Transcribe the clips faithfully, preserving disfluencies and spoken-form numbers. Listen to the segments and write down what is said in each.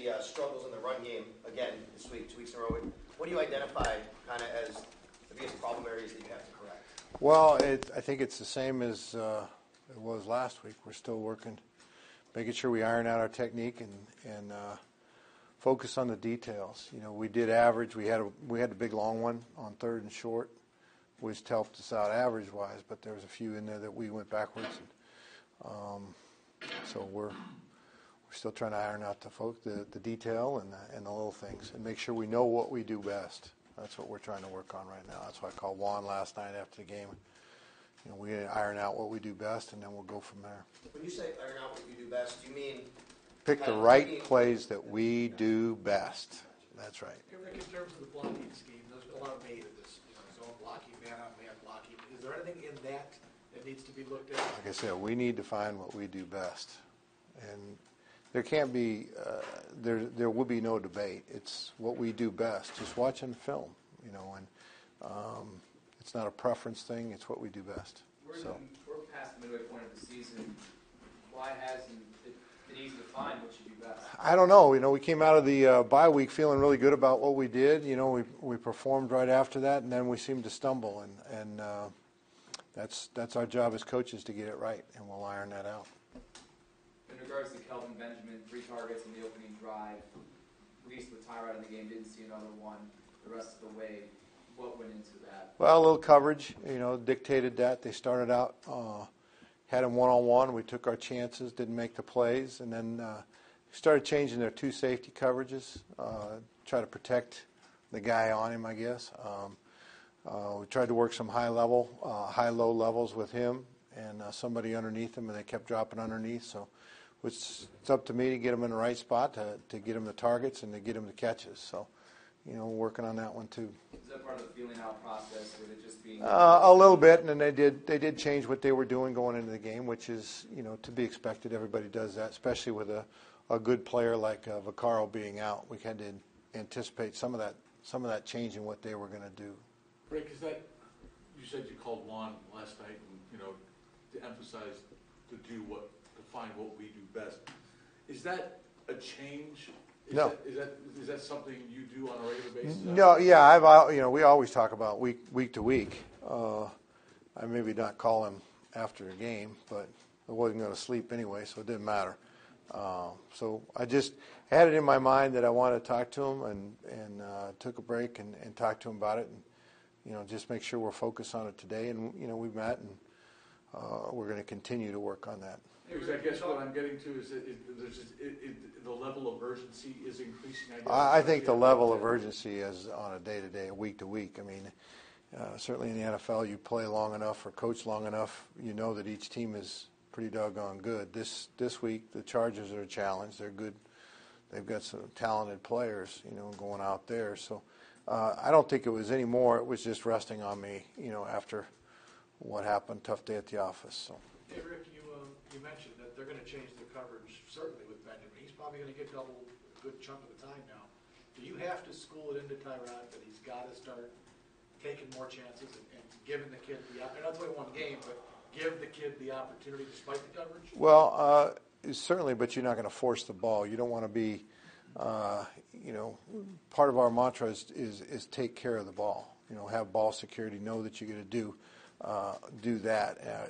the uh, struggles in the run game again this week, two weeks in a row. What do you identify kind of as the biggest problem areas that you have to correct? Well, it, I think it's the same as uh, it was last week. We're still working, making sure we iron out our technique and and uh, focus on the details. You know, we did average. We had a we had a big long one on third and short, which helped us out average wise. But there was a few in there that we went backwards. And, um, so we're we're still trying to iron out the folk the, the detail and the, and the little things and make sure we know what we do best. That's what we're trying to work on right now. That's why I called Juan last night after the game. You know, we iron out what we do best, and then we'll go from there. When you say iron out what you do best, do you mean pick the right plays that we do best? That's right. Rick, in terms of the blocking scheme, there's been a lot of made of this, you know, zone blocking, man-on-man blocking. Is there anything in that that needs to be looked at? Like I said, we need to find what we do best, and there can't be, uh, there there will be no debate. It's what we do best. Just watching film, you know, and um, it's not a preference thing. It's what we do best. We're, so. in, we're past the midway point of the season. Why hasn't it been easy to find what you do best? I don't know. You know, we came out of the uh, bye week feeling really good about what we did. You know, we we performed right after that, and then we seemed to stumble, and and uh, that's that's our job as coaches to get it right, and we'll iron that out. In regards to Kelvin Benjamin, three targets in the opening drive, least with Tyrod in the game, didn't see another one the rest of the way. What went into that? Well, a little coverage, you know, dictated that. They started out, uh, had him one-on-one. We took our chances, didn't make the plays, and then uh, started changing their two safety coverages, uh, try to protect the guy on him, I guess. Um, uh, we tried to work some high-level, uh, high-low levels with him and uh, somebody underneath him, and they kept dropping underneath. So it's, it's up to me to get them in the right spot, to, to get them the targets and to get them the catches. So, you know, working on that one too. Is that part of the feeling out process, with it just being uh, a little bit, and then they did they did change what they were doing going into the game, which is, you know, to be expected. Everybody does that, especially with a, a good player like uh, Vaccaro being out. We had to anticipate some of that some of that change in what they were going to do. Rick, is that you said you called Juan last night, and you know, to emphasize to do what to find what we do best. Is that a change? Is No. That, is that is that something you do on a regular basis? No, yeah, I've uh, you know we always talk about week week to week. Uh, I maybe not call him after a game, but I wasn't going to sleep anyway, so it didn't matter. Uh, so I just had it in my mind that I wanted to talk to him, and and uh, took a break and, and talked to him about it, and you know just make sure we're focused on it today. And you know we've met, and uh, we're going to continue to work on that. Because I guess what I'm getting to is that it, there's just, it, it, the level of urgency is increasing. I, guess. I I think the level of urgency is on a day-to-day, week-to-week. I mean, uh, certainly in the N F L, you play long enough or coach long enough, you know that each team is pretty doggone good. This this week, the Chargers are a challenge. They're good. They've got some talented players, you know, going out there. So uh, I don't think it was any more. It was just resting on me, you know, after what happened. Tough day at the office. So. Hey, Rick, you, uh, you mentioned that they're going to change the coverage, certainly with Benjamin. He's probably going to get double a good chunk of the time now. Do you have to school it into Tyrod that he's got to start taking more chances and, and giving the kid the opportunity? Not only one game, but give the kid the opportunity despite the coverage? Well, uh, certainly, but you're not going to force the ball. You don't want to be, uh, you know, part of our mantra is, is, is take care of the ball. You know, have ball security, know that you're going to do, uh, do that. Uh,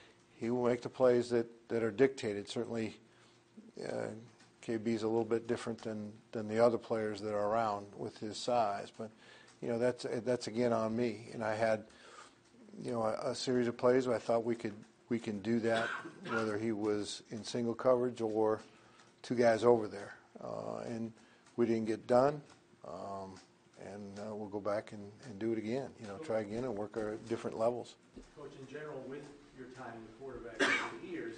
He will make the plays that, that are dictated. Certainly, uh, K B's a little bit different than, than the other players that are around with his size. But, you know, that's that's again on me. And I had, you know, a, a series of plays where I thought we could we can do that, whether he was in single coverage or two guys over there. Uh, and we didn't get done. Um, and uh, we'll go back and, and do it again. You know, try again and work our different levels. Coach, in general, with your time in the quarterback over the years,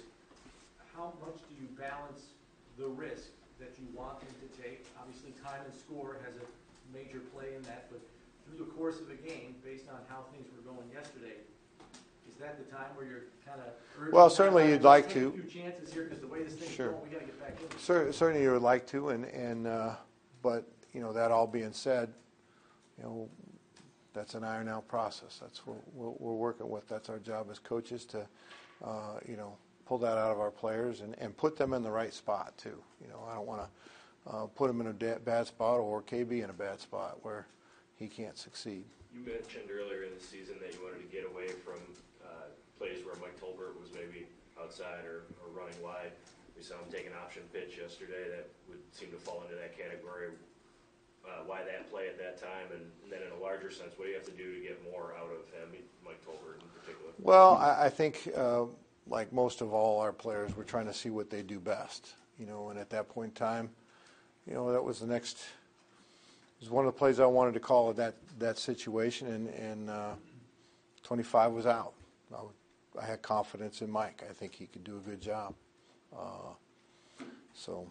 how much do you balance the risk that you want him to take? Obviously, time and score has a major play in that, but through the course of a game, based on how things were going yesterday, is that the time where you're kind of urging? Well, certainly you'd like take to. A few chances here because the way this thing's Sure. going, we got to get back in. Cer- Certainly, you would like to, and and uh, but you know that all being said, you know. That's an iron out process. That's what we're, we're working with. That's our job as coaches to, uh, you know, pull that out of our players and, and put them in the right spot too. You know, I don't want to uh, put him in a da- bad spot or K B in a bad spot where he can't succeed. You mentioned earlier in the season that you wanted to get away from uh, plays where Mike Tolbert was maybe outside or, or running wide. We saw him take an option pitch yesterday that would seem to fall into that category. Uh, why that play at that time? And, and then in a larger sense, what do you have to do to get more out of him, Mike Tolbert in particular? Well, I, I think, uh, like most of all our players, we're trying to see what they do best. You know, and at that point in time, you know, that was the next, it was one of the plays I wanted to call at that, that situation, and, and uh, twenty-five was out. I, I had confidence in Mike. I think he could do a good job. Uh, so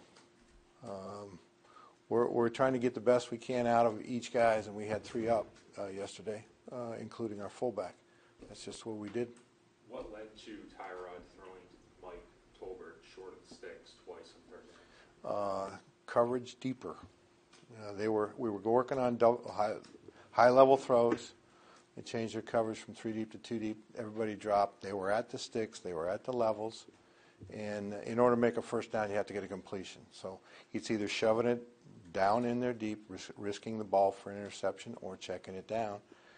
um, we're, we're trying to get the best we can out of each guys, and we had three up uh, yesterday, uh, including our fullback. That's just what we did. What led to Tyrod throwing Mike Tolbert short of the sticks twice on third down? Uh, coverage deeper. Uh, they were we were working on double, high, high level throws. They changed their coverage from three deep to two deep. Everybody dropped. They were at the sticks. They were at the levels. And in order to make a first down, you have to get a completion. So it's either shoving it down in there deep, ris- risking the ball for an interception, or checking it down.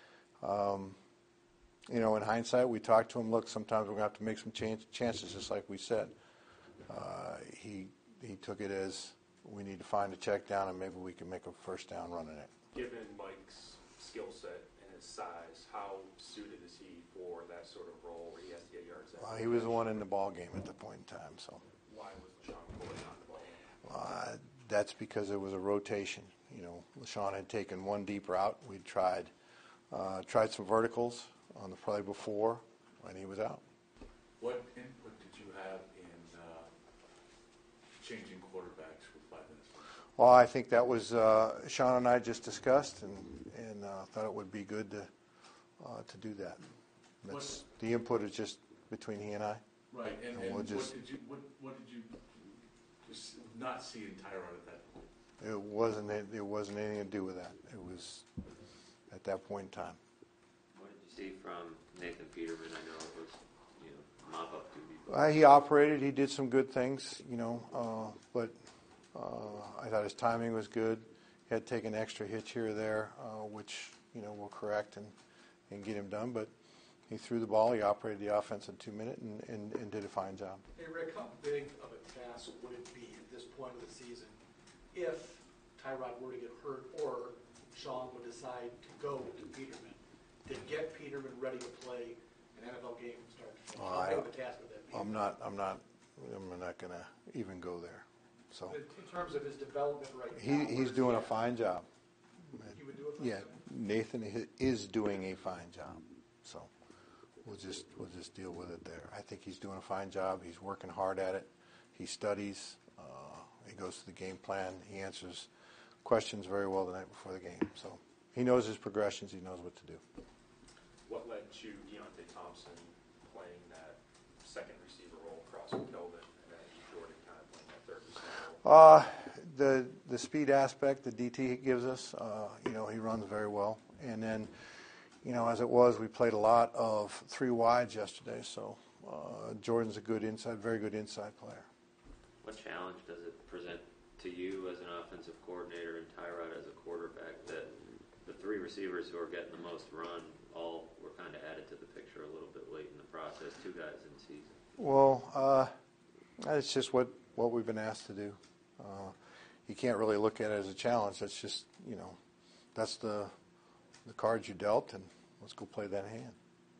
Um, you know, in hindsight, we talked to him. Look, sometimes we're going to have to make some change, chances, just like we said. Uh, he he took it as we need to find a check down, and maybe we can make a first down running it. Given Mike's skill set and his size, how suited is he for that sort of role where he has to get yards after Well, he was the one in the ball game at the point in time. So Why was LaShawn pulling on the ball? uh, that's because it was a rotation. You know, LaShawn had taken one deep route. We tried uh, tried some verticals on the play before, and he was out. What input did you have in uh, changing quarterbacks with five minutes left? Well, I think that was uh, Sean and I just discussed, and and uh, thought it would be good to uh, to do that. That's, the input is just between he and I. Right, and, And and we'll what just- did you what, what did you just not see in Tyrod at that point? It wasn't it wasn't anything to do with that. It was at that point in time. What did you see from Nathan Peterman? I know it was, you know, mop-up duty. But Uh, he operated. He did some good things, you know, uh, but uh, I thought his timing was good. He had taken an extra hitch here or there, uh, which, you know, we'll correct and, and get him done. But he threw the ball. He operated the offense in two minutes and, and, and did a fine job. Hey, Rick, how big of a task would it be at this point of the season if Tyrod were to get hurt or Sean would decide to go to Peterman to get Peterman ready to play an N F L game from start to finish? Well, How big I- of a task would that be? I'm not. I'm not. I'm not going to even go there. So In in terms of his development right now. he, he's where's doing he a at? fine job. He would do a fine Yeah, job? Nathan i- is doing a fine job. So we'll just we'll just deal with it there. I think he's doing a fine job. He's working hard at it. He studies. Uh, he goes to the game plan. He answers questions very well the night before the game. So he knows his progressions. He knows what to do. What led to Deontay Thompson playing that second receiver role across from Kelvin, and then Jordan kind of playing that third receiver role? Uh, the the speed aspect the D T gives us, uh, you know, he runs very well. And then, you know, as it was, we played a lot of three wides yesterday. So uh, Jordan's a good inside, very good inside player. what challenge does it present to you as an offensive coordinator and Tyrod as a quarterback that the three receivers who are getting the most run all were kind of added to the picture a little bit late in the process, two guys in season? Well, uh, it's just what, what we've been asked to do. Uh, you can't really look at it as a challenge. That's just, you know, that's the the cards you dealt, and let's go play that hand.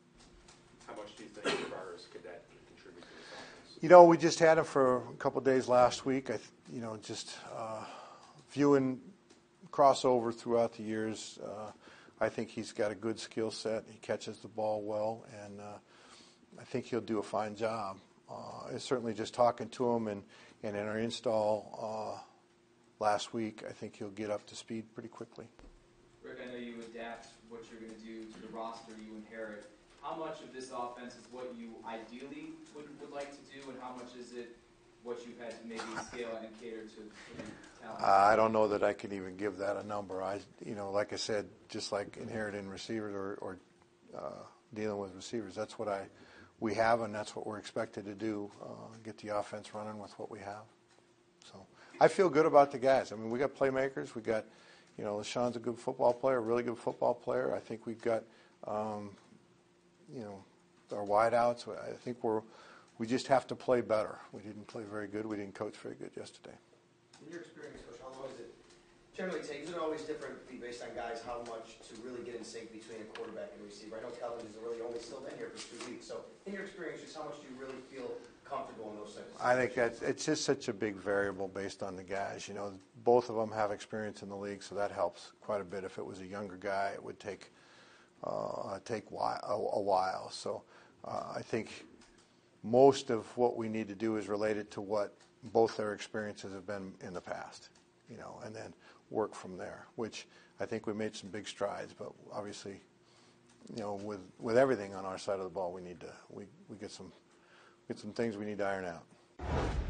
How much do you think Tavares could that contribute to this offense? You know, we just had him for a couple of days last week. I, th- you know, just uh, viewing crossover throughout the years. Uh, I think he's got a good skill set. He catches the ball well, and uh, I think he'll do a fine job. Uh, it's certainly just talking to him and, and in our install uh, last week, I think he'll get up to speed pretty quickly. Rick, I know you adapt what you're going to do to the roster you inherit. How much of this offense is what you ideally would, would like to do, and how much is it what you've had to maybe scale and cater to the talent? Uh, I don't know that I can even give that a number. I, you know, like I said, just like inheriting receivers or, or uh, dealing with receivers, that's what I we have, and that's what we're expected to do. Uh, get the offense running with what we have. So I feel good about the guys. I mean, we got playmakers. We got, you know, LaShawn's a good football player, a really good football player. I think we've got, um, you know, our wideouts. I think we're, we just have to play better. We didn't play very good. We didn't coach very good yesterday. In your experience, Coach, how long does it generally take? Is it always different based on guys how much to really get in sync between a quarterback and receiver? I know Kelvin has really only still been here for two weeks. So in your experience, just how much do you really feel comfortable in those things? I think that's, it's just such a big variable based on the guys. You know, both of them have experience in the league, so that helps quite a bit. If it was a younger guy, it would take uh, take whi- a, a while. So uh, I think most of what we need to do is related to what both their experiences have been in the past, you know, and then work from there, which I think we made some big strides, but obviously, you know, with, with everything on our side of the ball, we need to, we, we get some, get some things we need to iron out.